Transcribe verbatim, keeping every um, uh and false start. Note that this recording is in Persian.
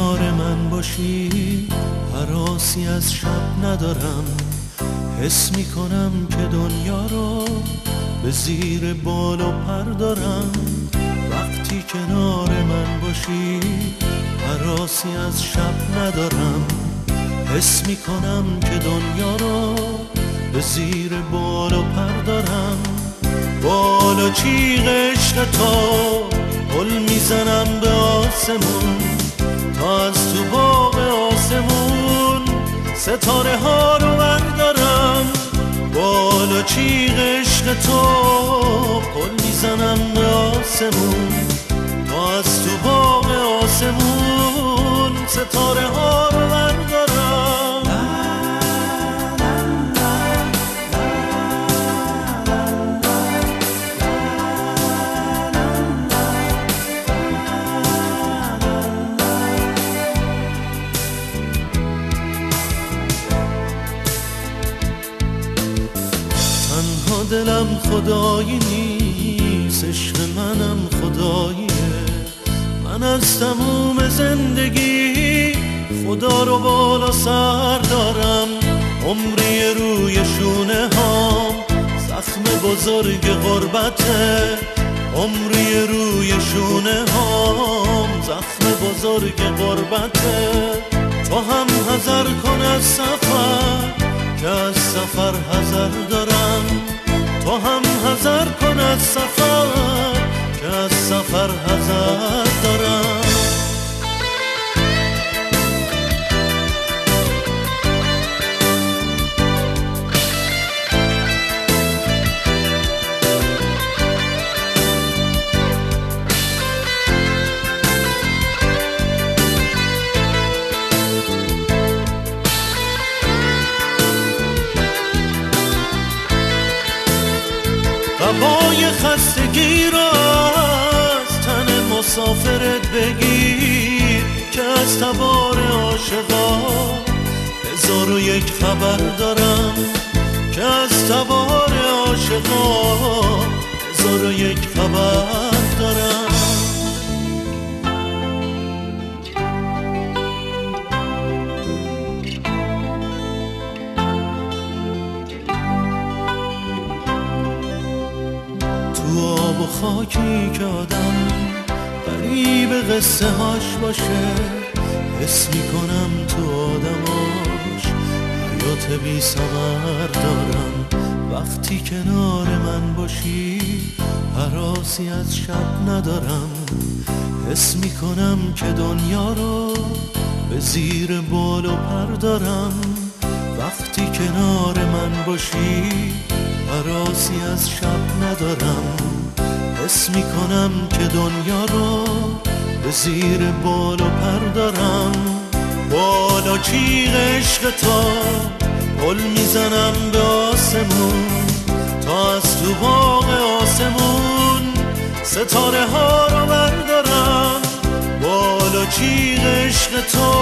کنار من باشی هراسی از شب ندارم، حس میکنم که دنیا رو به زیر بال و پر دارم. وقتی کنار من باشی هراسی از شب ندارم، حس میکنم که دنیا رو به زیر بال و پر دارم. بالا چیغ عشق تو پل میزنم به آسمون، تا از تو باغ آسمون ستاره ها رو بردارم. بالا چیغ عشق تو پل میزنم به آسمون، تا از تو باغ آسمون ستاره ها رو بردارم. تنها دلم خدایی نیست، عشق منم خداییه. من از تموم زندگی خدا رو بالا سر دارم. عمری روی شونه هام زخم بزرگ غربته، عمری روی شونه هام زخم بزرگ غربته. تو هم حذر کن از سفر که از سفر حذر دارم، تو هم حذر کن از سفر که از سفر حذر دارم. قبای خستگی را از تن مسافرت بگیر، که از تبار عاشقا هزار و یک خبر دارم، که از تبار عاشقا هزار و یک خبر دارم. آب و خاکی که آدم غریب قصه هاش باشه، حس میکنم تو آدماش حیات بی ثمر دارم. وقتی کنار من باشی هراسی از شب ندارم، حس میکنم که دنیا رو به زیر بال و پر دارم. وقتی کنار من باشی هراسی از شب ندارم، حس میکنم که دنیا رو به زیر بال و پر دارم. بالا چیغ عشق تو پل میزنم به آسمون، تا از تو باغ آسمون ستاره ها رو بردارم. بالا چیغ عشق تو